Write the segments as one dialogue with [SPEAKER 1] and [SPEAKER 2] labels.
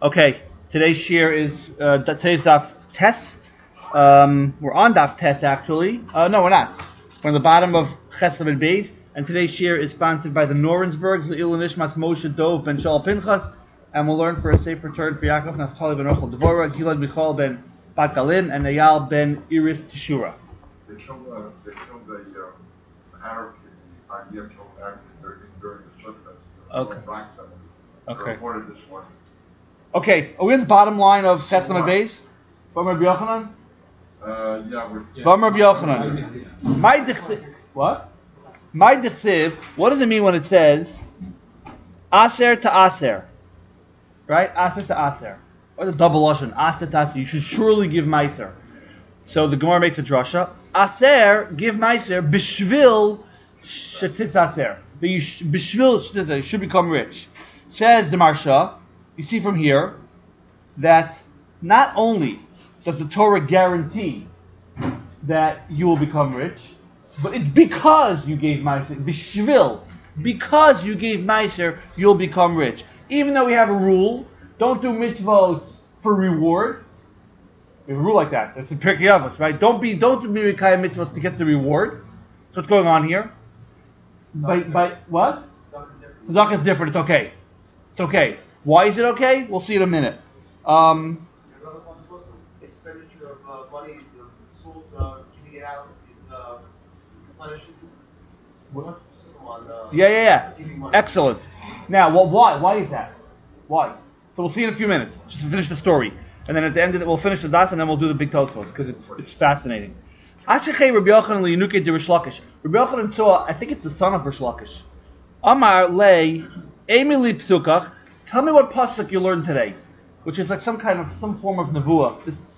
[SPEAKER 1] Okay, today's shir is today's daf tes. We're on daf tes actually. No, we're not. We're on the bottom of Chesed and Beis, and today's shir is sponsored by the Norensbergs, the Ilu Nishmas Moshe Dov ben Shaul Pinchas, and we'll learn for a safe return for Yaakov Naftali ben Ochel Devora, Gilad Michal ben Bat Galin, and Eyal ben Iris Teshura.
[SPEAKER 2] They killed the Arab idea killed during the Sukkot.
[SPEAKER 1] Okay. Okay.
[SPEAKER 2] Reported this morning.
[SPEAKER 1] Okay, are we in the bottom line of Chesed and Beis? From Rabbi Yochanan?
[SPEAKER 2] Yeah, we're...
[SPEAKER 1] From Rabbi Yochanan. My dichsiv. What? My dichsiv. What does it mean when it says aser to aser? Right? Aser to aser. Or the double lashon. Aser to aser. You should surely give meiser. So the Gemara makes a drasha. Aser, give meiser, bishvil shetitz aser. Bishvil shetitz aser. You should become rich. Says the Marsha, you see from here that not only does the Torah guarantee that you will become rich, but it's because you gave Meiser, bishvil, because you gave Meiser, you'll become rich. Even though we have a rule, don't do mitzvos for reward. We have a rule like that. That's in Pirkei Avos, right? Don't do Mirikaya mitzvos to get the reward. So what's going on here? By what? Tzedakah is different. It's okay. It's okay. Why is it okay? We'll see in a minute.
[SPEAKER 3] Expenditure of money, the soul giving it out is replenishes.
[SPEAKER 1] Yeah. Excellent. Now, well, why? Why is that? Why? So we'll see in a few minutes. Just to finish the story, and then at the end of it, we'll finish the daf, and then we'll do the big Tosfos because it's fascinating. Ashechei Rabbi Yochanan liYinuke de Rish Lakish. Rabbi Yochanan saw, I think it's the son of Rish Lakish. Amar lei Emily Psukach. Tell me what pasuk you learned today, which is like some form of nevuah.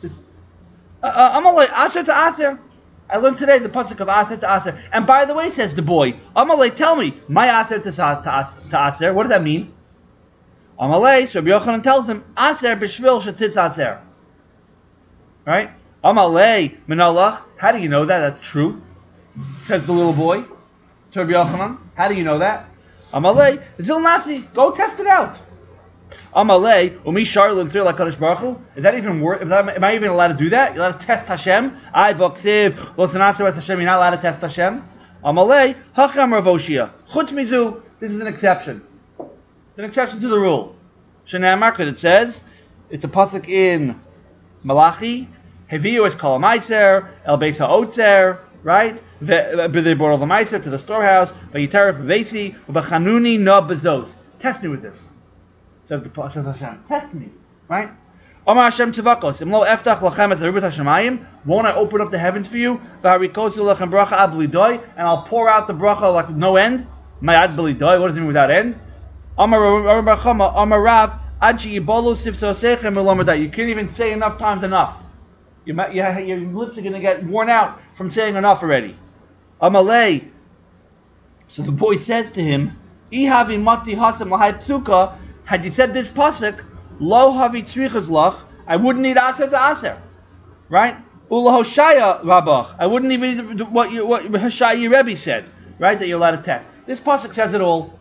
[SPEAKER 1] Amalei aser to aser. I learned today the pasuk of aser to aser. And by the way, says the boy, Amalei, tell me my aser to aser. What does that mean? Amalei, so Rabbi Yochanan tells him aser b'shvil shetitz aser. Right? Amalei menalach. How do you know that? That's true. Says the little boy to Rabbi Yochanan. How do you know that? Amalei zil nasi. Go test it out. Amalei, umi sharlin tzir lakadosh baruch Hu. Is that even worth? Am I even allowed to do that? You're allowed to test Hashem. I voksiv lo tanaser Hashem. You're not allowed to test Hashem. Amalei hacham ravoshia. Chutz mizu. This is an exception. It's an exception to the rule. Shenamar, because it says it's a pasuk in Malachi. Heviu es kol meiser el beis ha'otzer. Right? They brought all the meiser to the storehouse. Vayiteref b'veisi u'bachanuni no bezos. Test me with this. Says Hashem, test me, right? Omar Hashem tzivakos, imlo eftach lachem et haribus hashemayim. Won't I open up the heavens for you? V'harikosu lachem bracha ad b'lidoy, and I'll pour out the bracha like no end. My ad b'lidoy. What does it mean without end? Omar Bar Chama, Omar Rav, ad she'ibolu sifsosechem elomaday. You can't even say enough times enough. Your lips are going to get worn out from saying enough already. Amalei. So the boy says to him, Ihavi mati hasem lahai psuka. Had you said this pasuk, lo havi tzrichas lach, I wouldn't need aser to aser, right? Ula hoshaya rabach, I wouldn't even need what Hoshaya Rebbe said, right? That you're allowed to test. This pasuk says it all.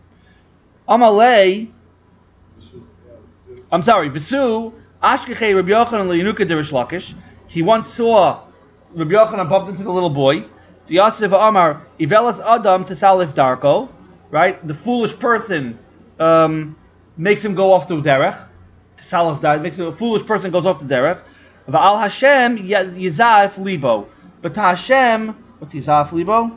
[SPEAKER 1] Amalei, I'm sorry, Visu Ashkechei Rabbi Yochanan liYinuke de Rish Lakish. He once saw Rabbi Yochanan bumped into the little boy. The Yosef Amar Ivelas Adam Tesalif Darko, right? The foolish person makes him go off the derech. Makes a foolish person goes off the derech. Va'al Hashem yizaf libo. But to Hashem, what's yizaf libo?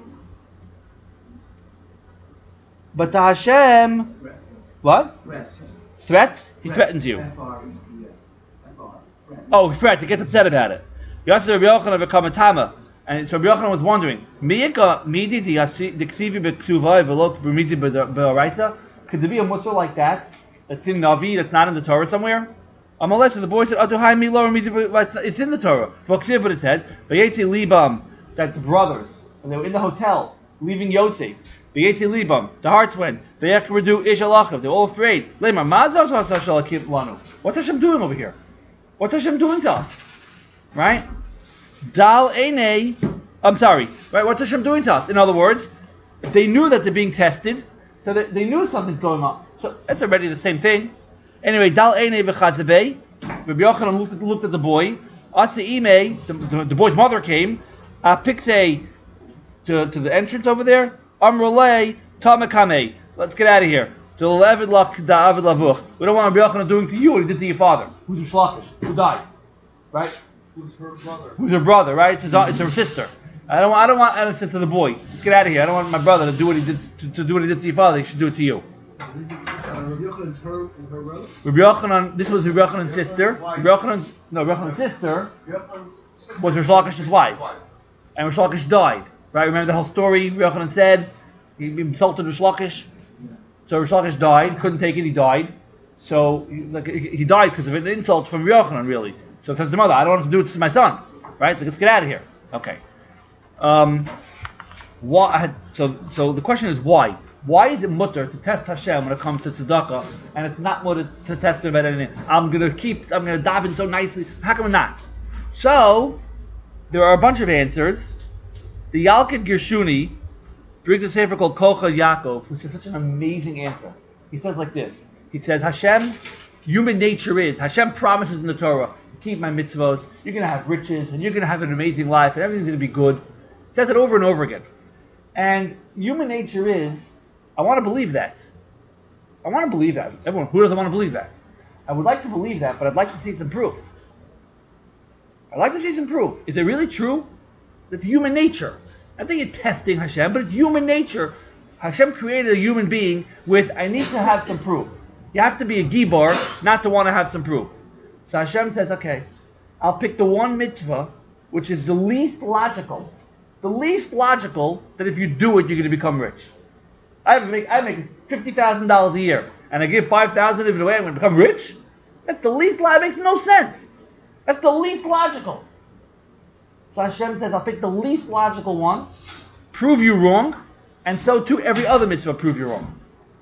[SPEAKER 1] But to Hashem, what? Threat? He threatens you. Oh, threat. He gets upset about it. Yosef Rabbi Yochanan of Kamatama. And so Rabbi Yochanan was wondering, could there be a mutzah like that? That's in Navi, that's not in the Torah somewhere? Amalei, so the boy said, it's in the Torah. But it said, that the brothers, when they were in the hotel, leaving Yosef, the hearts went, they were all afraid. What's Hashem doing over here? What's Hashem doing to us? Right? Right, what's Hashem doing to us? In other words, they knew that they're being tested, so they knew something's going on. So it's already the same thing. Anyway, Dal Eine B'Chatzebei. Rabbi Yochanan looked at the boy. Asa Ime, the boy's mother came. Pixay to the entrance over there. Amrulay Tamakame. Let's get out of here. We don't want Rabbi Yochanan doing to you what he did to your father. Who's your Shlakish? Who died? Right?
[SPEAKER 3] Who's her brother?
[SPEAKER 1] Who's her brother? Right? It's her sister. I don't want Anna said to the boy, let's get out of here. I don't want my brother to do what he did to do what he did to your father. He should do it to you.
[SPEAKER 3] Rabbi Yochanan's her brother?
[SPEAKER 1] Rabbi Yochanan, this was Rabbi Yochanan's sister. Rabbi Yochanan's sister was Rish Lakish's wife. And Rish Lakish died. Right? Remember the whole story? Rabbi Yochanan said he insulted Rish Lakish. So Rish Lakish died, couldn't take it, he died. So he died because of an insult from Rabbi Yochanan, really. So it says to the mother, I don't want to do this to my son. Right? So let's get out of here. Okay. Why? So the question is why? Why is it mutter to test Hashem when it comes to tzedakah, and it's not mutter to test him about anything? I'm gonna daven so nicely. How come not? So there are a bunch of answers. The Yalkut Gershuni brings a sefer called Kocha Yaakov, which is such an amazing answer. He says like this. He says, Hashem, human nature is, Hashem promises in the Torah, keep my mitzvos, you're going to have riches, and you're going to have an amazing life, and everything's going to be good. He says it over and over again. And human nature is, I want to believe that. I want to believe that. Everyone, who doesn't want to believe that? I would like to believe that, but I'd like to see some proof. I'd like to see some proof. Is it really true? It's human nature. I think you're testing Hashem, but it's human nature. Hashem created a human being with, I need to have some proof. You have to be a gibor not to want to have some proof. So Hashem says, okay, I'll pick the one mitzvah which is the least logical. The least logical that if you do it, you're going to become rich. I make $50,000 a year, and I give $5,000 of it away, I'm going to become rich? That's the least logical. It makes no sense. That's the least logical. So Hashem says, I'll pick the least logical one, prove you wrong, and so too every other mitzvah prove you wrong.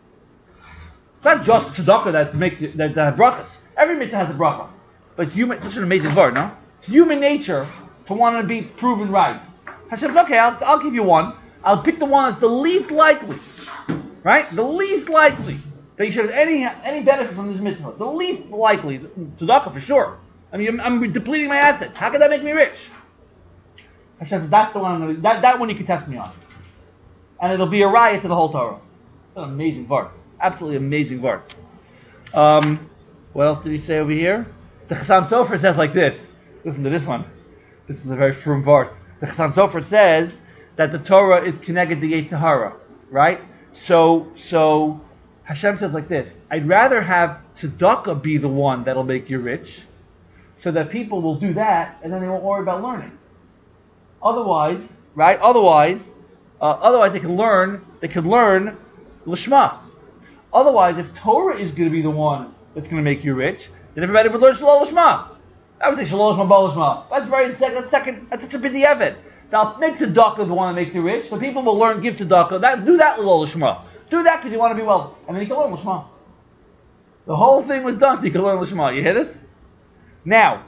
[SPEAKER 1] It's not just tzedakah that has brachas. Every mitzvah has a bracha. But it's such an amazing word, no? It's human nature to want to be proven right. Hashem says, okay, I'll give you one. I'll pick the one that's the least likely. Right? The least likely that you should have any benefit from this mitzvah. The least likely is tzedakah for sure. I mean, I'm depleting my assets. How could that make me rich? Hashem says, that's the one I'm going to, that one you can test me on. And it'll be a riot to the whole Torah. It's an amazing verse. Absolutely amazing verse. What else did he say over here? The Chassam Sofer says like this. Listen to this one. This is a very frum verse. The Chassam Sofer says that the Torah is connected to Yetzer Hara. Right? So Hashem says like this. I'd rather have tzedakah be the one that'll make you rich, so that people will do that, and then they won't worry about learning. Otherwise, right? Otherwise they can learn Lishma. Otherwise, if Torah is going to be the one that's going to make you rich, then everybody would learn Shalom Lishma. I would say Shalom Lishma, Baal Lishma. That's such a big Evid. So I'll make tzedakah the one that makes you rich, so people will learn, give tzedakah. Do that Lishma Lishma. Do that because you want to be wealthy. And then you can learn Lishma. The whole thing was done so you can learn Lishma. You hear this? Now,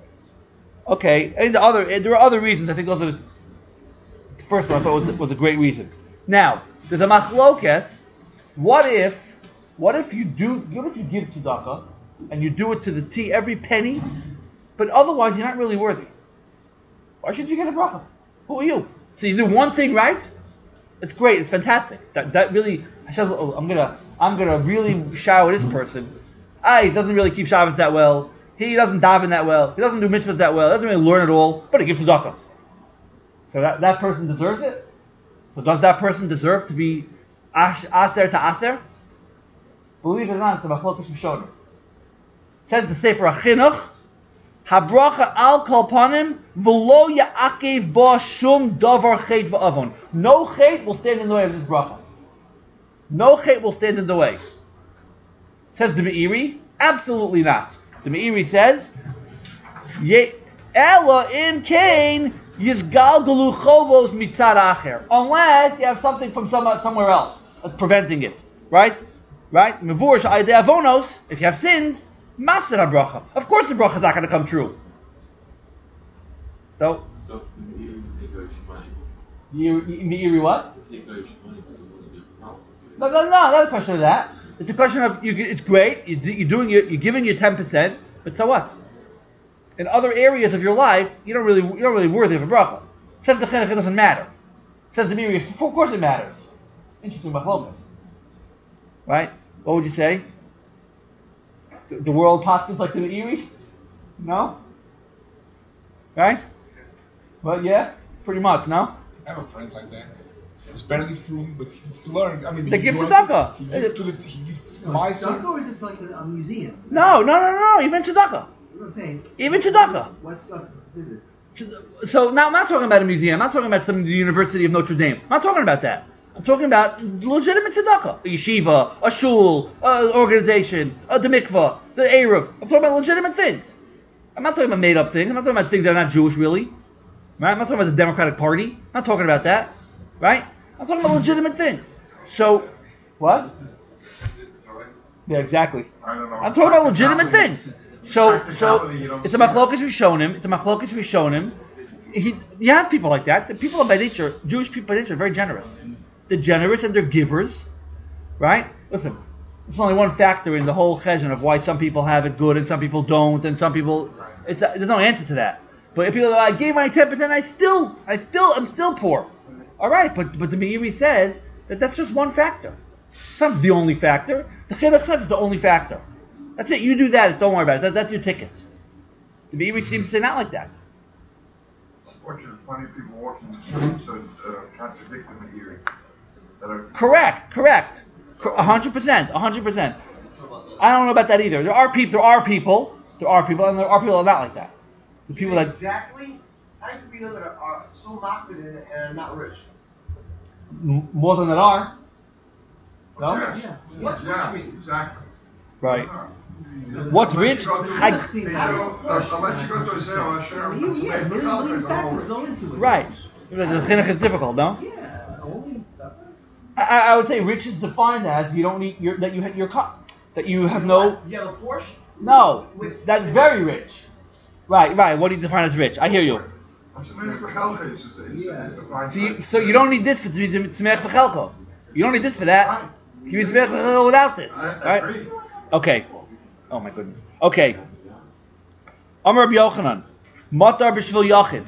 [SPEAKER 1] okay, and there are other reasons. I think those are the first one I thought was a great reason. Now, there's a machlokes. What if you give tzedakah and you do it to the T every penny, but otherwise you're not really worthy? Why should you get a bracha? Who are you? So you do one thing right. It's great. It's fantastic. That really, I'm gonna really shower this person. He doesn't really keep Shabbos that well. He doesn't daven that well. He doesn't do mitzvahs that well. He doesn't really learn at all. But he gives tzedakah. So that person deserves it. So does that person deserve to be aser to aser? Believe it or not, it's a machlokes rishonim. Says the Sefer HaChinuch, Habracha al kol panim v'lo ya'akev ba shum davar chet v'avon. No chet will stand in the way of this bracha. No chet will stand in the way. Says the Meiri, absolutely not. The Meiri says, Ela im kain yizgalgalu chovos mitzad acher. Unless you have something from somewhere else that's preventing it. Right? Mevurish aydei avonos, if you have sins, mafsed habracha. Of course the bracha is not going to come true. So
[SPEAKER 2] the
[SPEAKER 1] Meiri what? No, not a question of that. It's a question of it's great. You're giving your 10%, but so what? In other areas of your life, you're not really worthy of a bracha. Says the chinuch, it doesn't matter. Says the Meiri, of course it matters. Interesting machlokas, right? What would you say? The world passes like the Meiri? No? Right? Well, yeah, pretty much, no?
[SPEAKER 4] I have a friend like that. It's barely from, but he's learning. I mean,
[SPEAKER 1] They give tzedakah.
[SPEAKER 4] He buys
[SPEAKER 5] Tzedakah, or is it like a museum?
[SPEAKER 1] No, even tzedakah.
[SPEAKER 5] You know what I'm saying?
[SPEAKER 1] Even tzedakah.
[SPEAKER 5] What's tzedakah considered?
[SPEAKER 1] So now I'm not talking about a museum. I'm not talking about the University of Notre Dame. I'm not talking about that. I'm talking about legitimate tzedakah. A yeshiva, a shul, an organization, the mikvah, the eruv. I'm talking about legitimate things. I'm not talking about made up things. I'm not talking about things that are not Jewish, really. Right? I'm not talking about the Democratic Party. I'm not talking about that. Right? I'm talking about legitimate things. So, what? Yeah, exactly.
[SPEAKER 2] I don't know.
[SPEAKER 1] I'm talking about legitimate things. So it's a machlokas rishonim. It's a machlokas rishonim. You have people like that. The people by nature, Jewish people by nature, are very generous. They're generous and they're givers, right? Listen, it's only one factor in the whole cheshbon of why some people have it good and some people don't, and some people. There's no answer to that. But if you, I gave my 10%, I'm still poor. All right, but the Meiri says that that's just one factor. It's not the only factor. The chinuch says it's the only factor. That's it. You do that. Don't worry about it. That's your ticket. The Meiri seems to say not like that.
[SPEAKER 2] Unfortunately, plenty of people walking the streets that contradict the Meiri.
[SPEAKER 1] Correct. 100%. I don't know about that either. There are people, and there are people that are not like that. The people that
[SPEAKER 3] exactly. How do you know that are so confident and not rich?
[SPEAKER 1] More than that are. No.
[SPEAKER 2] Yes.
[SPEAKER 3] What's
[SPEAKER 2] Yeah,
[SPEAKER 3] rich mean?
[SPEAKER 2] exactly.
[SPEAKER 1] Right. What's rich?
[SPEAKER 2] Unless you go to a zero, sure.
[SPEAKER 5] Million factors go into it.
[SPEAKER 1] Right. The chinuch is difficult, no?
[SPEAKER 5] Yeah, only stuff.
[SPEAKER 1] I would say rich is defined as you don't need that you have no.
[SPEAKER 3] You have a Porsche?
[SPEAKER 1] No, that's very rich. Right. What do you define as rich? I hear you. So you don't need this to be smech b'chelko. You don't need this for that. You can be smech b'chelko without this. Right? Okay. Oh my goodness. Okay. Amar Rabbi Yochanan, Matar b'shvil yachid.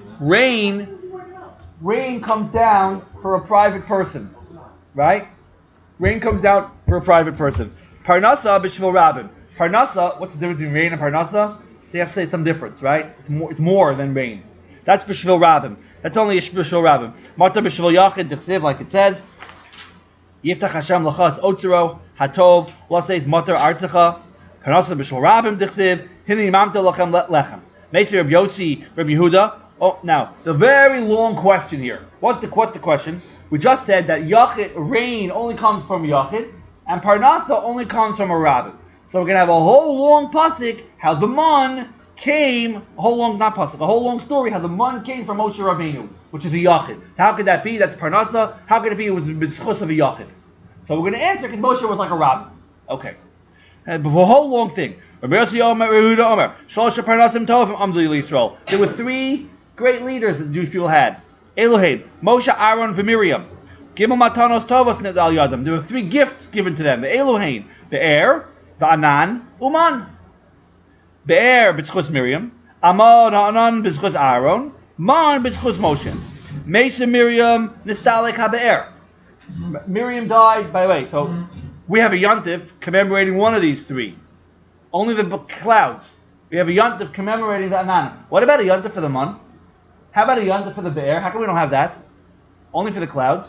[SPEAKER 1] Rain comes down for a private person. Right? Rain comes down for a private person. Parnasa b'shvil rabbin. Parnasa, what's the difference between rain and parnasa? So you have to say some difference, right? It's more than rain. That's b'shvil rabbin. That's only a b'shvil rabbin. Matar b'shvil yachid, d'chsev, like it says. Yiftach Hashem lachas otzero hatov. Let's say it's matar artzacha. Parnasa b'shvil rabbin d'chsev. Hini mamta lachem lechem. Meisei Rabbi Yossi, Rabbi Yehuda. Oh, now the very long question here. What's the question? We just said that yachid, rain only comes from yachid, and parnasa only comes from a rabbin. So we're going to have a whole long pasuk, how the man came, a whole long story, how the man came from Moshe Rabbeinu, which is a yachid. So how could that be? That's parnasa. How could it be? It was b'schus of a yachid. So we're going to answer because Moshe was like a rabbin. Okay. And the whole long thing. Rabbi Yossi Omer, Yehuda Omer, Shlosha Parnasim Tovim Amdu Yisrael. There were three great leaders that the Jewish people had. Elohim, Moshe, Aaron, and Miriam. Gimel Matanos Tovos Nedal Yadam. There were three gifts given to them. The Elohim, the air, the Anan, Uman. Be'er b'tzchus Miriam, Amon Ha'anan b'tzchus Aaron, Man b'tzchus Moshe. Mesa Miriam Nistalek HaBe'er. Miriam died, by the way, so we have a yontif commemorating one of these three. Only the clouds. We have a yontif commemorating the Anan. What about a yontif for the Man? How about a yontif for the Be'er? How come we don't have that? Only for the clouds?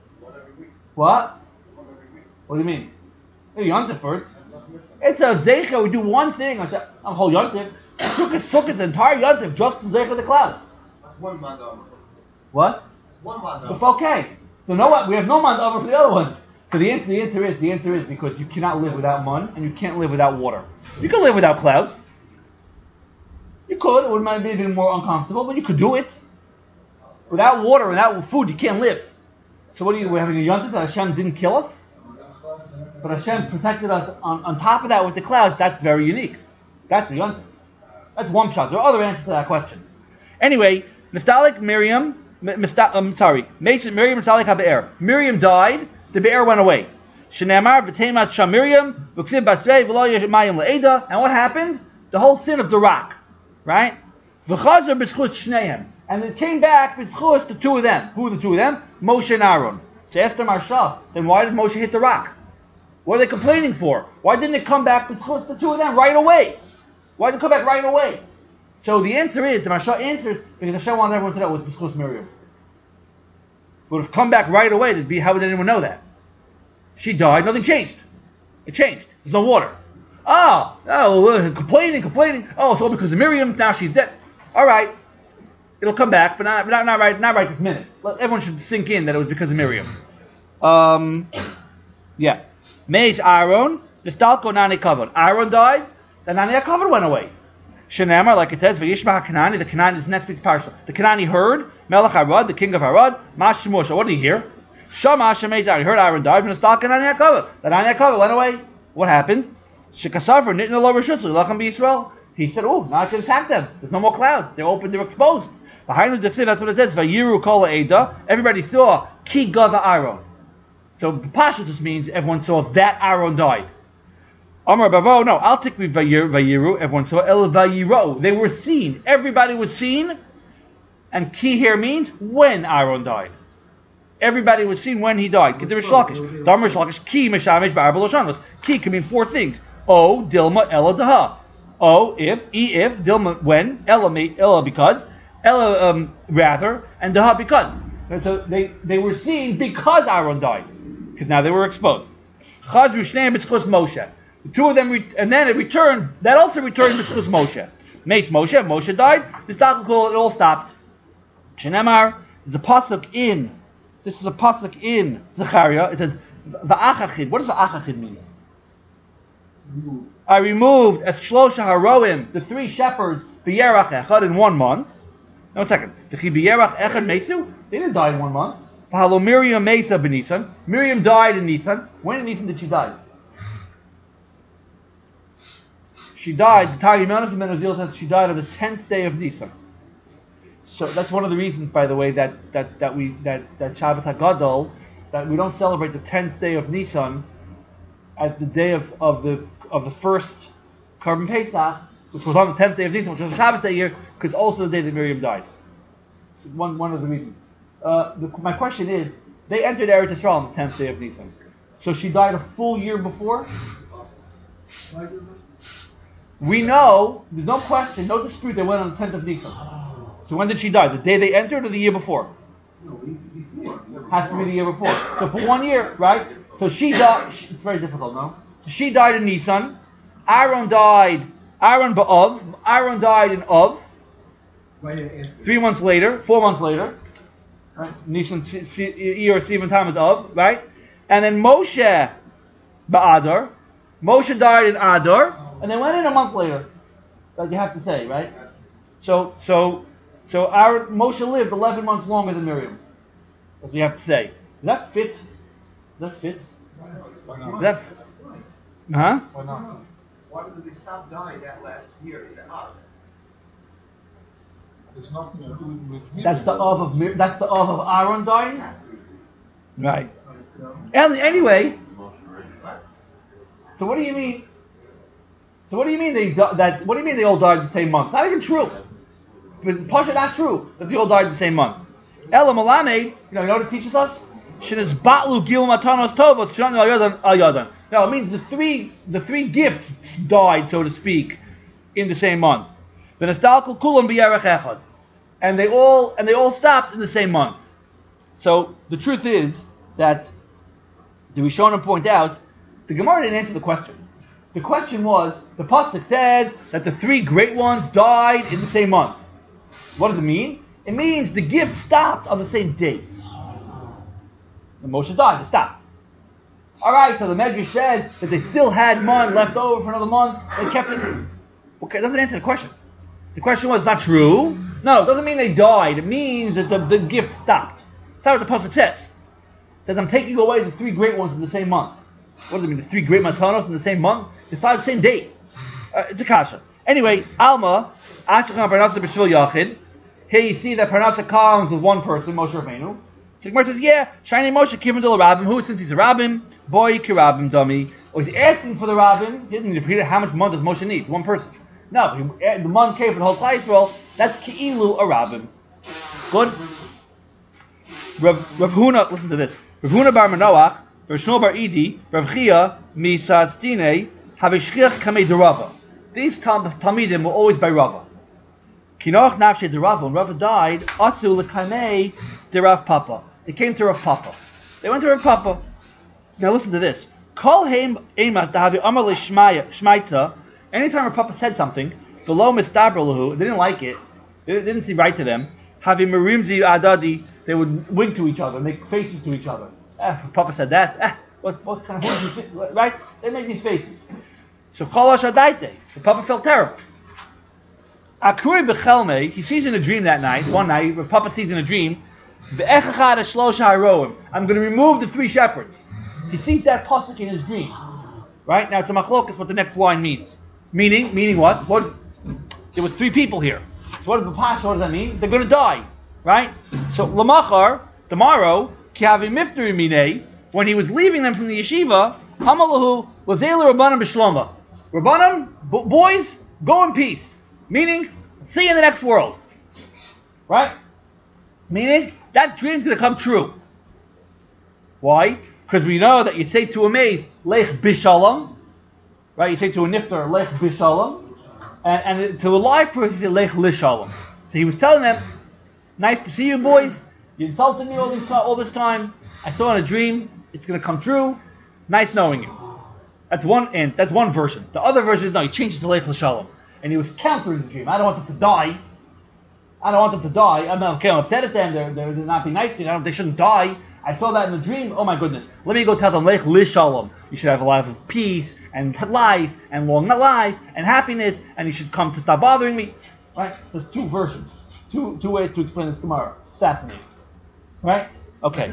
[SPEAKER 1] What? What do you mean? A yontif for it. It's a zeicha. We do one thing on whole yontif. Sukkah's entire yontif just to zeicha the clouds.
[SPEAKER 3] One month over.
[SPEAKER 1] What?
[SPEAKER 3] One month
[SPEAKER 1] It's
[SPEAKER 3] over.
[SPEAKER 1] okay. So know what? We have no man over for the other ones. So the answer is because you cannot live without man and you can't live without water. You can live without clouds. You could. It would might be a bit more uncomfortable, but you could do it. Without water, without food, you can't live. So what are you? We're having a yontif that Hashem didn't kill us, but Hashem protected us on top of that with the clouds. That's very unique. That's a yontif. That's one shot. There are other answers to that question. Anyway, Miriam Miriam Nistalek HaBe'er. Miriam died. The Be'er went away. Shenemar v'teimas sham Miriam v'ksiv basrei v'lo mayim le'eda. And what happened? The whole sin of the rock, right? V'chazer b'schus shneim. And it came back b'schus the two of them. Who are the two of them? Moshe and Aaron. So asked them Marsha, then why did Moshe hit the rock? What are they complaining for? Why didn't it come back b'schus the two of them right away? Why didn't it come back right away? So the answer is, the Marsha answers, because Hashem wanted everyone to know it was b'schus Miriam. Would have come back right away, how would anyone know that? She died, nothing changed. It changed. There's no water. Complaining. Oh, it's all because of Miriam, now she's dead. Alright. It'll come back, but not right this minute. Everyone should sink in that it was because of Miriam. Yeah. Meish Aaron, Nistalko Nani Kavod. Aaron died, the Nani Kavod went away. Shenemar, like it says, V'yishma HaKanani, the Kanani is next week's parsha. The Kanani heard, Melech Arad, the king of Arad, Mash Moshe. What did he hear? Shama Shemeish Aaron. He heard Aaron died, Nistalko Nani Kavod. The Nani Kavod went away. What happened? Shekasafar, Nitna Lo Rishutzu, Lachem B'Yisrael. He said, now I can attack them. There's no more clouds. They're open, they're exposed. Behind the that's what it says. Vayiru kol Eda. Everybody saw Ki Gava Aaron. So Pasha just means everyone saw that Aaron died. Amar Bavo, no, I'll take me Vayiru. Everyone saw El Vayiro. They were seen. Everybody was seen. And Ki here means when Aaron died. Everybody was seen when he died. Kedar Shlakish. Damar Shlakish. Ki Meshamish Ba'arba Loshanos. Ki can mean four things. O Dilma Ella Daha. O if, E if, Dilma when, Ella because. Ella rather, and Daha because. And so they were seen because Aaron died, because now they were exposed. Chazru Shneim B'Schus Moshe. The two of them, and then it returned. That also returned B'Schus Moshe. Meis Moshe died. This it all stopped. Shenemar is a pasuk in. This is a pasuk in Zechariah. It says Va'achachid. What does Va'achachid mean? I removed as Shlosha Haroim, the three shepherds, B'Yerach Echad in 1 month. No, 1 second. They didn't die in 1 month. Miriam Mesa b'Nisan. Miriam died in Nisan. When in Nisan did she die? She died. The Tari Menos and Menozil says she died on the 10th day of Nisan. So that's one of the reasons, by the way, that Shabbos HaGadol, that we don't celebrate the 10th day of Nisan as the day of the first Korban Pesach, which was on the 10th day of Nisan, which was Shabbos that year, because also the day that Miriam died. So one of the reasons. My question is, they entered Eretz Yisrael on the 10th day of Nisan. So she died a full year before? We know, there's no question, no dispute, they went on the 10th of Nisan. So when did she die? The day they entered or the year before?
[SPEAKER 5] No, before.
[SPEAKER 1] Has to be the year before. So for 1 year, right? So she died, it's very difficult, no? So she died in Nisan. Aaron died in Av. 3 months later, 4 months later. Right? Nisan, year, Sivan time is Av, right? And then Moshe Ba'adar. Moshe died in Adar. And they went in a month later. Like you have to say, right? So Moshe lived 11 months longer than Miriam. As we have to say. Does that fit?
[SPEAKER 4] Why not?
[SPEAKER 1] Huh?
[SPEAKER 4] Why not?
[SPEAKER 3] Why did they stop dying that last year?
[SPEAKER 4] There's nothing to do with me.
[SPEAKER 1] That's the of Aaron dying? Right. Anyway, so what do you mean? What do you mean they all died the same month? It's not even true. It's Pasha not true that they all died the same month. Ela Malamed, you know what it teaches us? Shenis Batlu Gil Matanos Tovot Shani Al Yadan. Now it means the three gifts died, so to speak, in the same month. The Nestalku Kulam B'Yerech Echad, and they all stopped in the same month. So the truth is that the Rishonim point out the Gemara didn't answer the question. The question was, the pasuk says that the three great ones died in the same month. What does it mean? It means the gift stopped on the same day. When Moshe died, it stopped. Alright, so the Medrash says that they still had month left over for another month. They kept it. Okay, it doesn't answer the question. The question was, not true. No, it doesn't mean they died. It means that the gift stopped. That's what the pasuk says. It says, I'm taking away the three great ones in the same month. What does it mean? The three great matanos in the same month? It's not the same date. It's a kasha. Anyway, Alma, Ashkhan Parnasa B'Shvil Yachid. Here you see that Parnasa comes with one person, Moshe Rabbeinu. So Gemara says, yeah, Shiny Moshe Kivandul Rabbim. Who, since he's a Rabbim, boy Kirabim dummy. Or he's asking for the Rabbim. He doesn't need how much money does Moshe need? One person. No, the money came for the whole Klal Yisrael. That's Ki'ilu a Rabbim. Good. Rav Huna, listen to this. Rav Huna bar Manoach, Rav Shmuel bar Idi, Rav Chia Misastine Havishchiach Kamei Derava. These Talmidim were always by Rava. Kinoch Nafshe Derava. When Rava died, Asu Lekamei Derav Papa. It came to Rav Papa. They went to Rav Papa. Now listen to this. Kol Heim Emas Dahavi Amar Le Shmaita. Anytime Rav Papa said something, below Mistabralahu, they didn't like it. They didn't seem right to them. Havi Marimzi Adadi. They would wink to each other, make faces to each other. Papa said that. What kind of food is this? Right? They make these faces. So Cholash Adaite. The Papa felt terrible. Akuri Bechelme, he sees in a dream that night, one night, Rav Papa sees in a dream, I'm going to remove the 3 shepherds. He sees that pasuk in his dream. Right? Now it's a machlokas what the next line means. Meaning what? There was 3 people here. So what does that mean? They're going to die. Right? So Lamachar, tomorrow, Kiavi Mifteri Mine, when he was leaving them from the yeshiva, Hamalahu Lazela Rabbanim B'Shloma. Rabbanim, boys, go in peace. Meaning, see you in the next world. Right? Meaning, that dream's going to come true. Why? Because we know that you say to a maze, Lech Bishalom. Right? You say to a nifter, Lech Bishalom. And to a live person, you say Lech Lishalom. So he was telling them, nice to see you boys. You insulted me all this time. I saw in a dream. It's going to come true. Nice knowing you. That's one version. The other version is no, he changed it to Lech L'Shalom. And he was countering the dream. I don't want them to die. I'm not upset at them. They're not being nice to me. They shouldn't die. I saw that in the dream. Oh my goodness. Let me go tell them Lech L'Shalom. You should have a life of peace and life and long life and happiness. And you should come to stop bothering me. Right? There's 2 versions. Two ways to explain this tomorrow. It's fascinating. Right? Okay.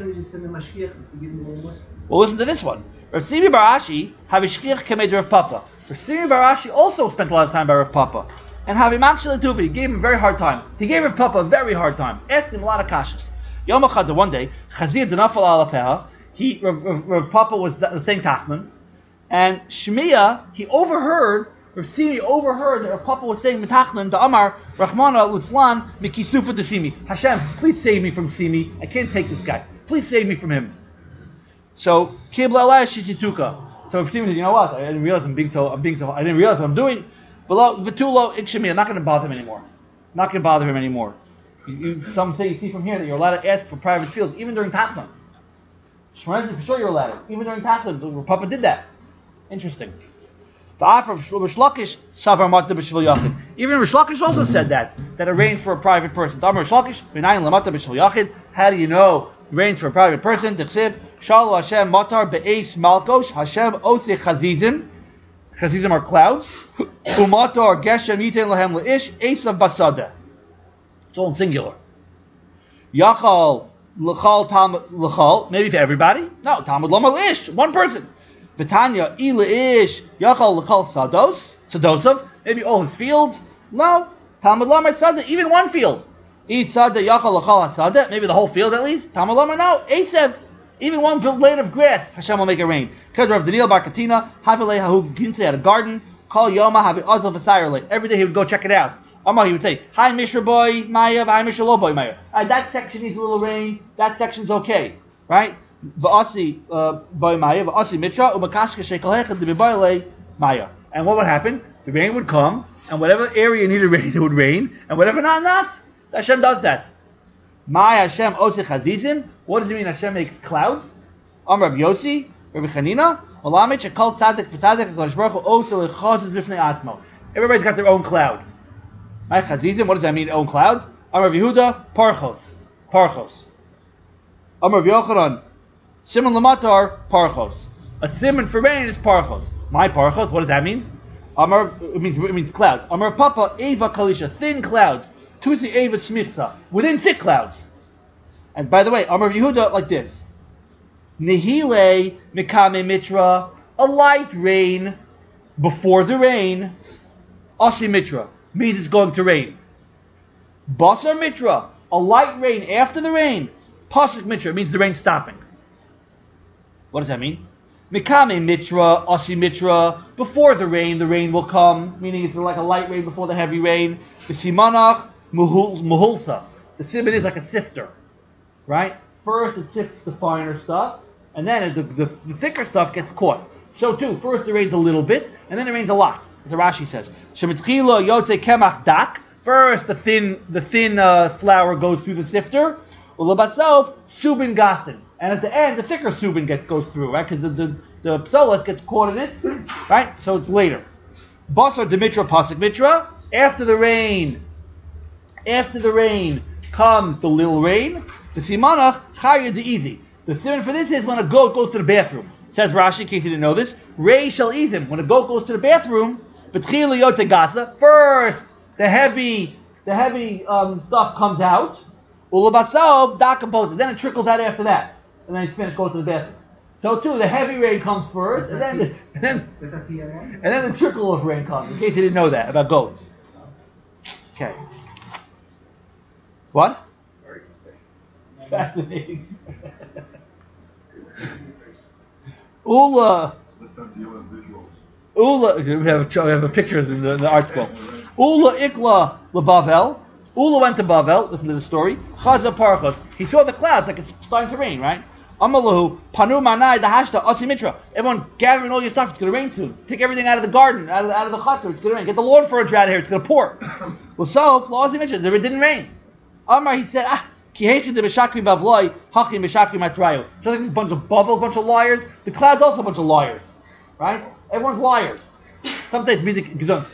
[SPEAKER 1] Well, listen to this one. Rav Simi Barashi Havishkiach Kamei Rav Papa. Rav Simi Barashi also spent a lot of time by Rav Papa. And Havimach Shalatuvi gave him a very hard time. He gave Rav Papa a very hard time. Asked him a lot of kashas. Yom Echad, one day, Chazir Denafal Alapeha, Rav Papa was saying Tachman. And Shmiya, he overheard, Rav Simi overheard that Rav Papa was saying Mitachnan, the Amar, Rahmana Lutzlan, Mikisufa to Simi. Hashem, please save me from Simi. I can't take this guy. Please save me from him. So, Kibla Alai Shichituka. So Rav Simi said, you know what? I didn't realize I didn't realize what I'm doing. Vitulo Ikshimi, I'm not going to bother him anymore. Some say you see from here that you're allowed to ask for private fields, even during Tachlan. Shemar for sure you're allowed to. Even during Tachlan, the Papa did that. Interesting. The offer of Rish Lakish, Shavar Mata B'Shvil Yachid. Even Rish Lakish also said that arranged for a private person. The Rish Lakish, B'nayin Lamata B'Shvil Yachid. How do you know arranged for a private person? T'chsiv, Shalu Hashem Matar Be'eis Malkosh, Hashem Otze Chazizim. Chazizim are clouds. Umatar Geshem Yitin Lahem Le'ish, Esav Basada. It's all in singular. Yachal L'chal Talmud L'chal, maybe to everybody. No, Talmud Lomar Le'ish, one person. Betanya Ileish Yachal L'chal Sadosov, maybe all his fields. No, Talmud Lomar Sada, even one field. Sada Yachal L'chal Sada, maybe the whole field at least. Talmud Lomar, no, Esav, even one blade of grass. Hashem will make it rain. Kedra of Daniel Bar Katina, Havilei Hahu Ginse at a garden. Call Yoma Havi Azal V'Sayerle. Every day he would go check it out. Amar, he would say, hi Mishra boy Maya, hi Mishra lo boy Maya. That section needs a little rain, that section's okay. Right? V'asi boy Maya, v'asi Mitra, u'makashka shekalhecha d'bibayle Maya. And what would happen? The rain would come, and whatever area needed rain, it would rain, and whatever not. Hashem does that. Maya Hashem osich hazizim. What does it mean Hashem makes clouds? Amar Rabbi Yossi, Rabbi Chanina, Olamit shekal tzadik v'tzadik HaKadosh Baruch Hu oso l'chazes b'fnei atzmo. Everybody's got their own cloud. My chazizim, what does that mean, own clouds? Amar Rabbi Yehuda, Parchos. Amar Rabbi Yochanan, Simon Lamatar, Parchos. A simon for rain is Parchos. My Parchos, what does that mean? It means clouds. Amar Papa, Eva Kalisha, thin clouds. Tusi Eva Shmichsa, within thick clouds. And by the way, Amar Yehuda, like this. Nihile Mikame Mitra, a light rain before the rain. Ashi Mitra, means it's going to rain. Basar Mitra, a light rain after the rain. Pasuk Mitra means the rain stopping. What does that mean? Mikame Mitra, Osi Mitra, before the rain will come, meaning it's like a light rain before the heavy rain. The Simanach Muhulsa. The siman is like a sifter, right? First it sifts the finer stuff, and then the thicker stuff gets caught. So too, first it rains a little bit, and then it rains a lot. As the Rashi says, Shemitchilo yote kemach dak. First the thin flour goes through the sifter. Ulabatsov subin gasin. And at the end, the thicker subin goes through, right? Because the psolas gets caught in it, right? So it's later. Basar Dimitra Pasuk Mitra. After the rain comes the little rain. The simanach chaya de'izi. The siman for this is when a goat goes to the bathroom. Says Rashi, in case you didn't know this. Rei shall eat him. When a goat goes to the bathroom, betchila yote gasa. First, the heavy stuff comes out. Ulabasov decomposes. Then it trickles out after that. And then he's finished going to the bathroom. So too, the heavy rain comes first, and then the trickle of rain comes. In case you didn't know that about goats. Okay. What? It's fascinating. Ula.
[SPEAKER 2] Let's not deal with visuals.
[SPEAKER 1] Ula. We have pictures in the article. Ula ikla lebavel. Ula went to Bavel. Listen to the story. Chaza parachos. He saw the clouds like it's starting to rain, right? Amalahu panu manai dahashta asi mitra. Everyone gathering all your stuff. It's going to rain soon. Take everything out of the garden, out of the chater. It's going to rain. Get the lawn furniture out of here. It's going to pour. Well, so asi mitra. It didn't rain. Amar, he said, ki heichi de b'shakri bavloi haki b'shakri matrayu. Just like this bunch of bubbles, a bunch of liars. The clouds also a bunch of liars, right? Everyone's liars. Some say it's midik gezon.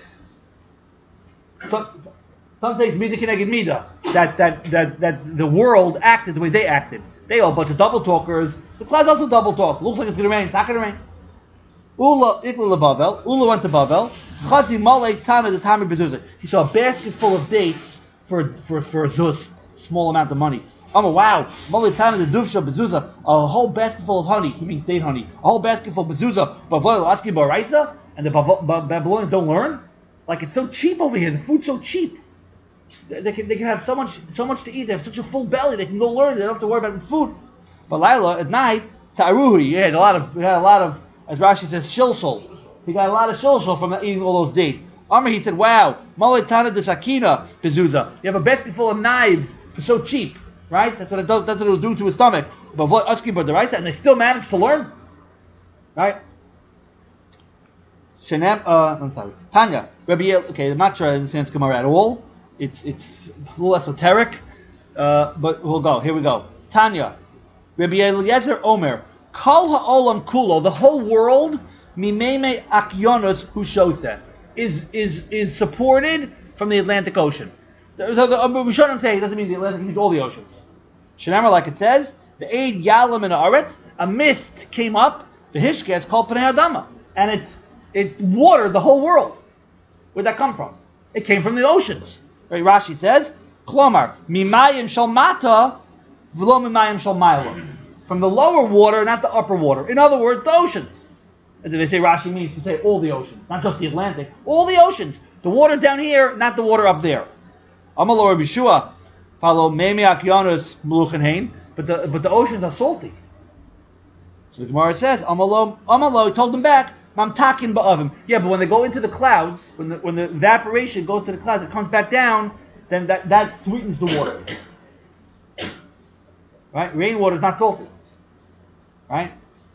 [SPEAKER 1] Some say it's midah keneged midah, that the world acted the way they acted. They all a bunch of double talkers. The clouds also double talk. Looks like it's going to rain. It's not going to rain. Ula ikla lebavel. Ula went to Bavel. Chazi malei tana the tami bezuzah. He saw a basket full of dates for a zuz, small amount of money. Oh wow! Malei tana the duvsha bezuzah. A whole basket full of honey. He means date honey. A whole basket full of bezuzah. Bavloy laski baraisa. And the Babylonians don't learn. Like it's so cheap over here. The food's so cheap. They can have so much to eat. They have such a full belly. They can go learn. They don't have to worry about the food. But Laila at night, ta'aruhi. He had a lot of, as Rashi says, shilshol. He got a lot of shilshol from eating all those dates. Amr, he said, "Wow, maletana de sakina bezuza. You have a basket full of knives for so cheap, right? That's what it does. That's what it will do to his stomach. But what asking about the rice, and they still managed to learn, right?" I'm sorry. Tanya, Rabbi Yel. Okay, I'm not sure I understand Gemara at all. It's a little esoteric, but we'll go. Here we go. Tanya, Rabbi Eliezer Omer, Kol ha'olam kulo, the whole world, mimeme akyonos hushose, is supported from the Atlantic Ocean. So the Rishonim say it doesn't mean the Atlantic, it means all the oceans. Shenamar, like it says, the Eid Yalam in Aretz, a mist came up, the Hishkes called Pnei Adama, and it watered the whole world. Where'd that come from? It came from the oceans. Right, Rashi says, Klomar, mimayim shal mata, v'lo mimayim shal ma'ala. From the lower water, not the upper water. In other words, the oceans. As they say, Rashi means to say all the oceans, not just the Atlantic. All the oceans. The water down here, not the water up there. Amalor Bishua, follow meme akyonos meluchen hein, but the oceans are salty. So the Gemara says, Amalo told them back, Mamtakin ba'avim. Yeah, but when they go into the clouds, when the evaporation goes to the clouds, it comes back down, then that sweetens the water. Right? Rainwater is not salty. Right?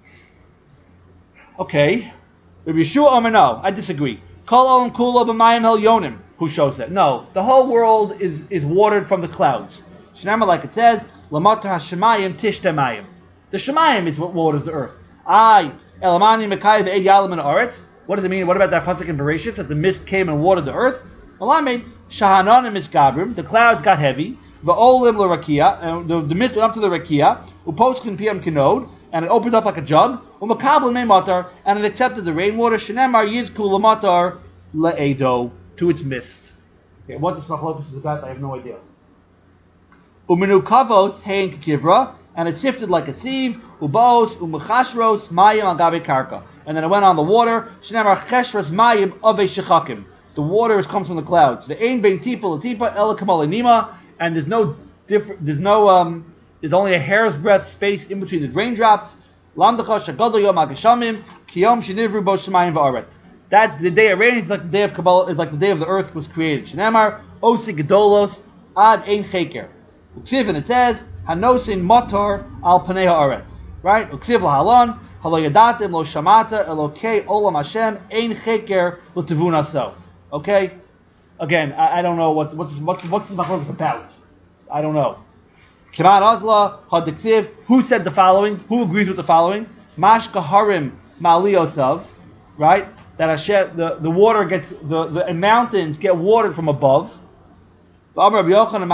[SPEAKER 1] Okay. Rabbi Yeshua Omer, no, I disagree. Kol olam kula b'mayim hel yonim. Who shows that? No, the whole world is watered from the clouds. Shnama, like it says, Lamatar hashemayim tishtemayim. The shemayim is what waters the earth. Elamani Mekai the Eid Yalam in Aretz. What does it mean? What about that pasuk in Bereshit that the mist came and watered the earth? Malamed Shahanan and Miskabrim. The clouds got heavy. Va'olim l'rakia, and the mist went up to the rakia. Uposkin piyam kinod, and it opened up like a jug. Umakabel meimatar, and it accepted the rainwater. Shenemar yizku lamatar le'edo, to its mist. Okay, what this machlokes is about, I have no idea. Uminu kavos hein kivra, and it shifted like a sieve. Ubos umachashros mayim al gabe karka, and then it went on the water. Shenemar cheshros mayim ave shechakim. The water comes from the clouds. The ein bein tipa latipa ela kamal nima, and there's no There's only a hair's breadth space in between the raindrops. Lamdacha shagadol yom hageshamim kiyom shenivru bo shemayim va'aretz. That the day of rain is like the day of Kabbalah, is like the day of the earth was created. Shneimar osi gedolos ad ein cheker. Uksiv, and it says hanosin motor al panei haaretz. Right? Uksiv lahalon halo yadatim lo shamata elokei olam Hashem ein cheker l'tevun aso. Okay. Again, I don't know what's this machlokes about. I don't know. Kiman Azla Hadiksiv. Who said the following? Who agrees with the following? Mashka Harim Maliosav. Right? That Hashem, the water gets the mountains get watered from above. Above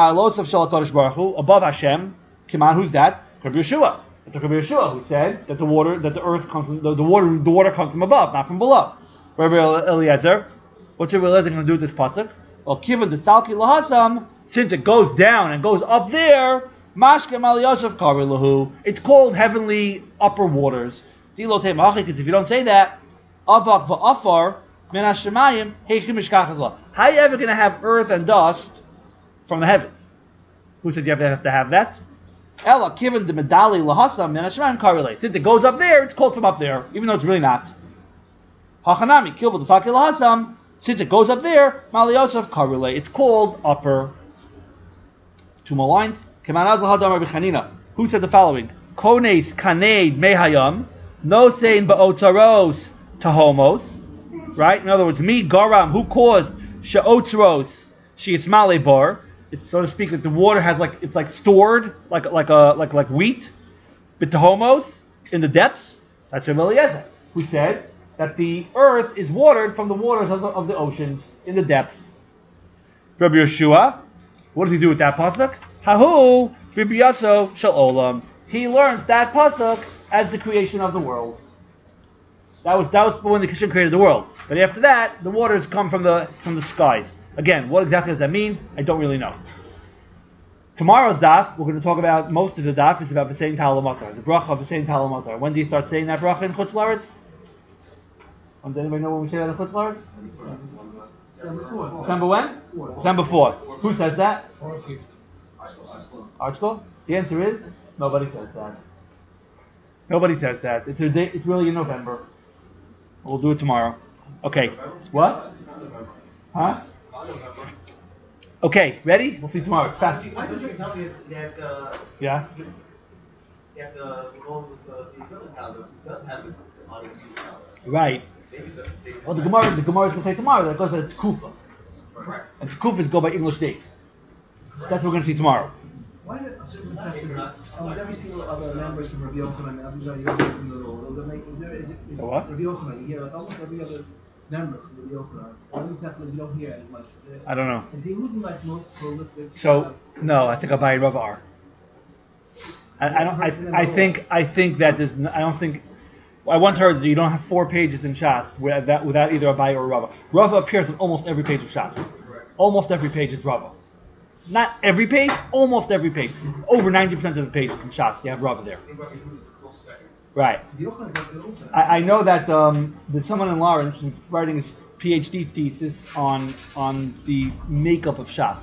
[SPEAKER 1] Hashem. Kiman, who's that? Rabbi Yeshua. It's Rabbi Yeshua who said that the water comes from the water comes from above, not from below. Rabbi Eliezer. What's Rabbi Eliezer going to do with this pasuk? Well, given the Talki Lahasam, since it goes down and goes up there, Mashkem Al Yosef Kari Lahu, it's called heavenly upper waters. Because if you don't say that, Avak va'afar min hashemayim heichim mishkachas. How are you ever going to have earth and dust from the heavens? Who said you have to have that? Ella given the medali lahasam min hashemayim Kari. Since it goes up there, it's called from up there, even though it's really not. Hachanami kilbul the Talki Lahasam. Since it goes up there, Mal Yosef Karule, it's called upper. Two more lines. Who said the following? Kones kaneid mehayam, nosein ba'otzaros tahomos. Right? In other words, me garam, who caused she'otzaros she'ismale bar. It's, so to speak, that the water has it's stored like wheat, bitahomos in the depths. That's Rabbi Eliezer, who said that the earth is watered from the waters of the oceans in the depths. Rabbi Yeshua, what does he do with that pasuk? Hahu bibiyaso shel olam. He learns that pasuk as the creation of the world. That was when the Hashem created the world. But after that, the waters come from the skies. Again, what exactly does that mean? I don't really know. Tomorrow's daf, we're going to talk about most of the daf. It's about the same Talamatar, the bracha of the same Talamatar. When do you start saying that bracha in Chutz La'aretz? Does anybody know when we say that in Chutz La'aretz? December when? December 4th. Who says that? Art school? The answer is nobody says that. Nobody says that. It's really in November. We'll do it tomorrow. Okay. What? Huh? Okay. Ready? We'll see you tomorrow. It's fast.
[SPEAKER 3] Why does it tell me that
[SPEAKER 1] Yeah.
[SPEAKER 3] that the one with the building calendar does have it on his calendar?
[SPEAKER 1] Right. Well, the Gemara is going to say tomorrow that it goes to Tekufa.
[SPEAKER 3] Correct.
[SPEAKER 1] And Tekufas go by English dates. That's what we're going to see tomorrow.
[SPEAKER 5] Why did almost every single other members from Rabbi Yochanan and Abu Zari from the law? Is
[SPEAKER 1] So what?
[SPEAKER 5] Rabbi Yochanan, you hear like almost every other member from Rabbi Yochanan. All these except you don't hear as much.
[SPEAKER 1] I don't know.
[SPEAKER 5] Is he who's like most prolific?
[SPEAKER 1] So no, I think Abai and Rav are. I think that there's. I don't think. I once heard that you don't have 4 pages in Shas without either Abai or Rava. Rava appears on almost every page of Shas. Almost every page is Rava. Not every page, almost every page. Over 90% of the pages in Shas, you have Rava there. Right. I know that there's someone in Lawrence who's writing his PhD thesis on the makeup of Shas.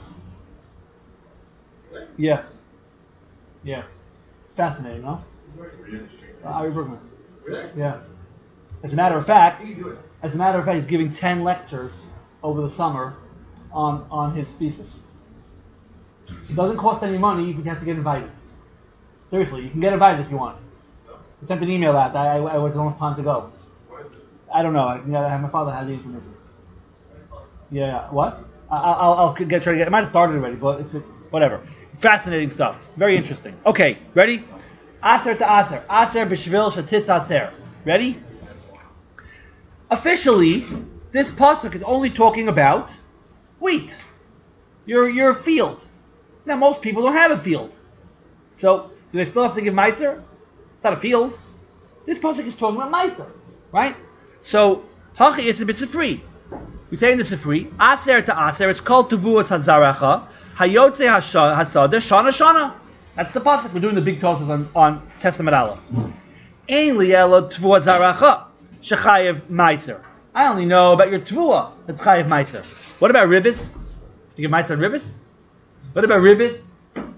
[SPEAKER 1] Yeah. Yeah. Fascinating, huh? Ari Bergman. Yeah. As a matter of fact, he's giving 10 lectures over the summer on his thesis. It doesn't cost any money, you have to get invited. Seriously, you can get invited if you want. I sent an email out. I was almost time to go. I don't know. My father has the information. Yeah. What? I'll try to get. It might have started already, but whatever. Fascinating stuff. Very interesting. Okay, ready? Aser to aser. Aser b'shvil shatis aser. Ready? Officially, this pasuk is only talking about wheat. Your field. Now, most people don't have a field. So, do they still have to give meiser? It's not a field. This pasuk is talking about meiser, right? So, hachi is a bit sifri. We say in the sifri, aser to aser, it's called tevuas hazaracha, hayotze hasada, shana shana. That's the pasuk. We're doing the big tosas on Testament Aleph. Ein liela tevuas hazaracha, shechayev meiser. I only know about your tvua, that's chayev meiser. What about ribbis? To give meiser on ribbis? What about ribbis?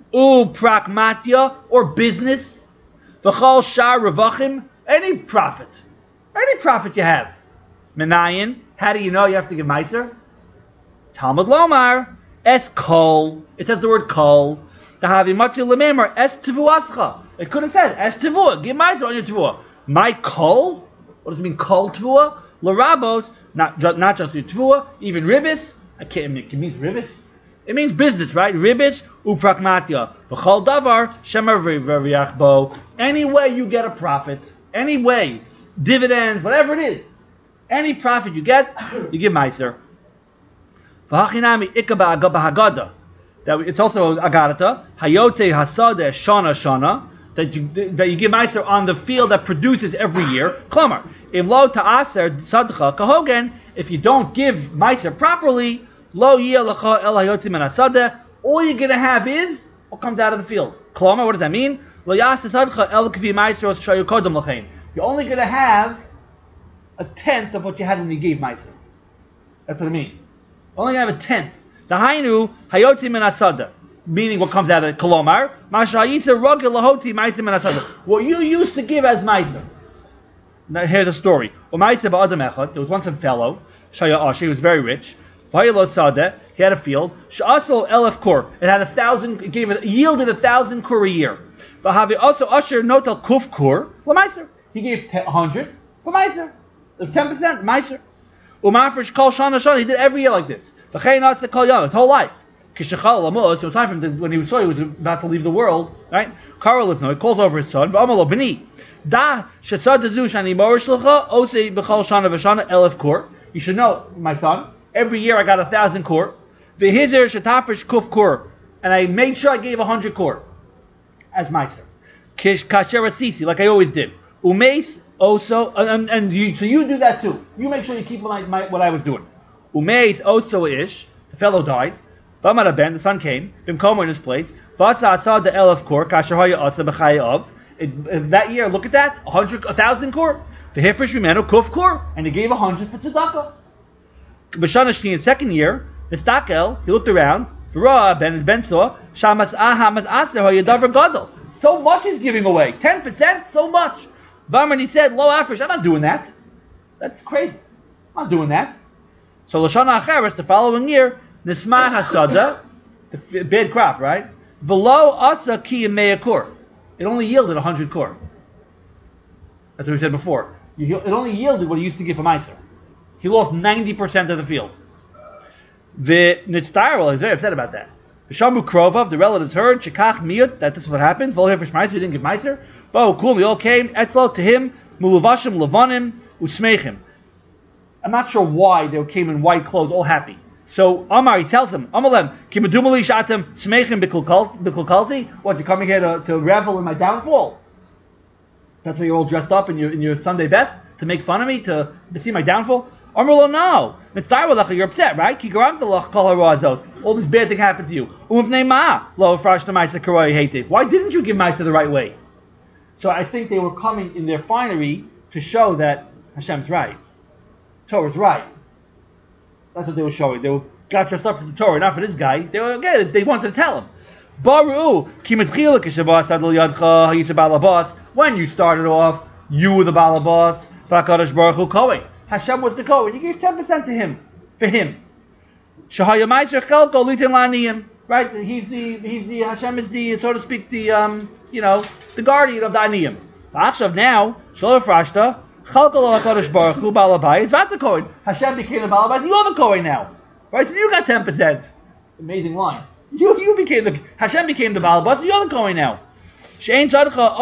[SPEAKER 1] U pragmatia, or business. V'chol shar revachim, any profit you have. Menayin, how do you know you have to give meiser? Talmud Lomar, es kol. It says the word kol. Tahavi matzi lememar es tevuascha. It could have said es tevua. Give meiser on your tevua. My kol. What does it mean kol tevua? Larabos, not just your tevua, even ribis. It means ribis. It means business, right? Ribis upragmatia. V'chol davar shemar v'riach bo. Any way you get a profit, any way, dividends, whatever it is, any profit you get, you give meiser. V'hachinami ikaba agada. That it's also agadata. Hayote hasada shana. That you give meiser on the field that produces every year. Klamar. Im lo ta'aser sadcha kahogen. If you don't give meiser properly, lo yiyalacha el hayotzi min hasada. All you're gonna have is what comes out of the field. Klamar. What does that mean? Lo yasa sadcha el kvi meiser os shayu kodem lachein. You're only gonna have a tenth of what you had when you gave meiser. That's what it means. Only gonna have a tenth. The hainu hayotzi min hasada. Meaning what comes out of it, kolomar, mashayitza rogel lahoti meiser min hasada. What you used to give as meiser. Now here's a story. There was once a fellow, Shaya Asher, he was very rich. He had a field. Sha'asol elef kur. It had 1,000. It yielded 1,000 kur a year. Also Asher notel kuf kur lemeiser. He gave 100 for meiser. 10% meiser. Umafresh kol shana. He did every year like this. His whole life. It was time for him when he saw he was about to leave the world, right? Karol he calls over his son. You should know, my son, every year I got 1,000 kur. And I made sure I gave 100 kur as meiser. Like I always did. Umeis also, so you do that too. You make sure you keep what I was doing. Umeis also ish, the fellow died. Bamara ben, the son came. Bimkomer in his place. The elef kor kasher haya asa b'chayav. That year, look at that, 1,000 kor. The hifresh b'menu kuf kor, and he gave 100 for tzedakah. B'shana shni, in second year, Nistakel, he looked around. V'ra ben saw shamas ahamas aser haya davar gadol. So much he's giving away, 10%, so much. Vamar, he said, lo afrish, I'm not doing that. That's crazy. I'm not doing that. So l'shana acheres, the following year. Nisma hasada, the bad crop, right? Below asa ki kur. It only yielded 100 kur. That's what we said before. It only yielded what he used to give for meiser. He lost 90% of the field. The nitztayr, he's very upset about that. The shamu krovav, the relatives heard shekach miyut, that this is what happened. Vol for meiser, he didn't give meiser. Bo kul, we all came etzlo to him muluvashim levanim usmeichim. I'm not sure why they came in white clothes, all happy. So Amar, he tells him, Amalem, kimadumali shatem smeichim bikulkalti. What, you're coming here to revel in my downfall? That's why you're all dressed up in your Sunday best to make fun of me, to see my downfall? Amar lo, no. You're upset, right? All this bad thing happened to you. Why didn't you give meiser the right way? So I think they were coming in their finery to show that Hashem's right. Torah's right. That's what they were showing. They got dressed up for the Torah, not for this guy. They wanted to tell him. When you started off, you were the balabas. Hashem was the Kohen. You gave 10% to him, for him. Right? He's the Hashem is the, so to speak, the the guardian of the aniyim. Now, Hashem became the Balabas, you're the Kohen now. Right? So you got 10%. Amazing line. Hashem became the Balabas, you're the Kohen now. It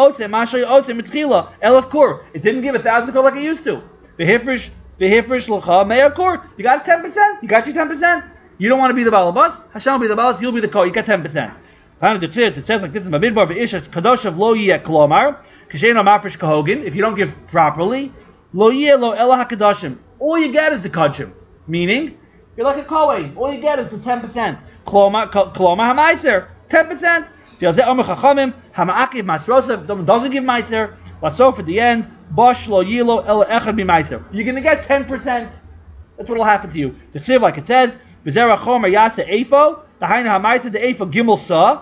[SPEAKER 1] didn't give 1,000 kur like it used to. The hifresh l'cha me'ar kur. You got 10%. You got your 10%. You don't want to be the Balabas. Hashem will be the Balabas, you'll be the Kohen. You got 10%. It says like this in Bamidbar v'isha kadoshav lo yeh klomar. If you don't give properly, lo yeh lo ela hakadashim. All you get is the kadshim. Meaning, you're like a kohen. All you get is the 10%. Kloma hamaiser. 10%. If someone doesn't give meiser, lasof at the end, bosh lo yilo ela echad b'meiser. You're going to get 10%. That's what will happen to you. The tziv, like it says, v'zera chomer yasa efo, the hainu hamaiser the efo gimel sa.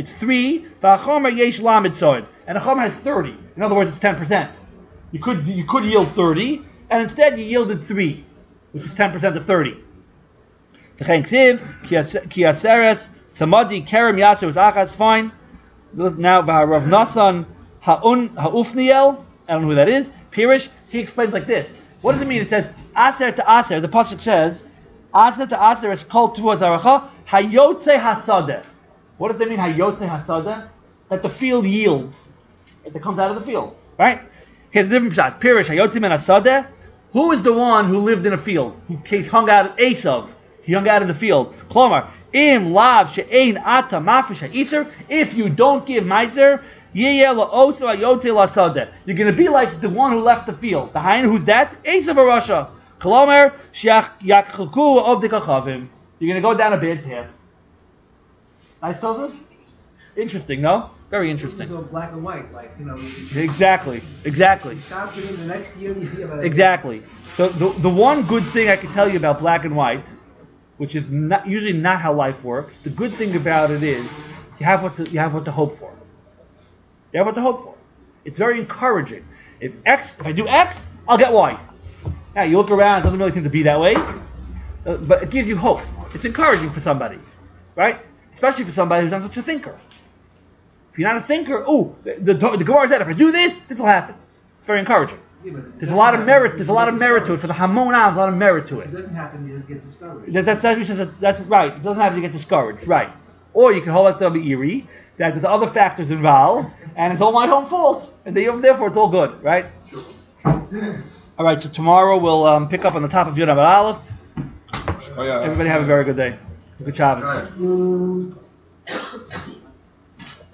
[SPEAKER 1] it's 3. V'achomer yesh lamed soid, and a chomer has 30. In other words, it's 10%. You could yield 30, and instead you yielded 3, which is 10% of 30. V'chein ksiv ki aseres samadi kerem yaser was achas fine. Now Rav Nasan ha'ufniel, I don't know who that is. Pirish, he explains like this. What does it mean? It says aser to aser. The pasuk says aser to aser is called towards aracha hayotze hasadeh. What does that mean? Hayotze hasadeh, that the field yields, that it comes out of the field, right? Here's a different shot. Pirish hayotze min hasadeh. Who is the one who lived in a field? He hung out Esav. He hung out in the field. Klomar im lav she'ein ata mafish ha'iser. If you don't give meiser, you're going to be like the one who left the field. The Hain, who's that? Esav Rasha. Kolomer yakchuku of the kachavim. You're going to go down a bad path. Nice Tosfos? Interesting, no? Very interesting.
[SPEAKER 5] So black and white, like, you know.
[SPEAKER 1] Exactly.
[SPEAKER 5] Stop it in the next year.
[SPEAKER 1] Exactly. So the one good thing I can tell you about black and white, which is usually not how life works, the good thing about it is you have what to hope for. You have what to hope for. It's very encouraging. If I do X, I'll get Y. Now you look around, it doesn't really seem to be that way, but it gives you hope. It's encouraging for somebody, right? Especially for somebody who's not such a thinker. If you're not a thinker, the Gemara said if I do this, this will happen. It's very encouraging.
[SPEAKER 5] Yeah,
[SPEAKER 1] There's a lot of merit. There's a lot of merit to it for the Hamonam. There's a lot of merit to
[SPEAKER 5] If
[SPEAKER 1] it.
[SPEAKER 5] it doesn't happen, you get discouraged.
[SPEAKER 1] That's right. It doesn't have to get discouraged, right? Or you can hold out to be eerie that there's other factors involved, and it's all my own fault, and therefore it's all good, right? All right. So tomorrow we'll pick up on the top of Yud Amud Aleph.
[SPEAKER 4] Oh, yeah.
[SPEAKER 1] Everybody have a very good day. Good Shabbos.
[SPEAKER 2] Right.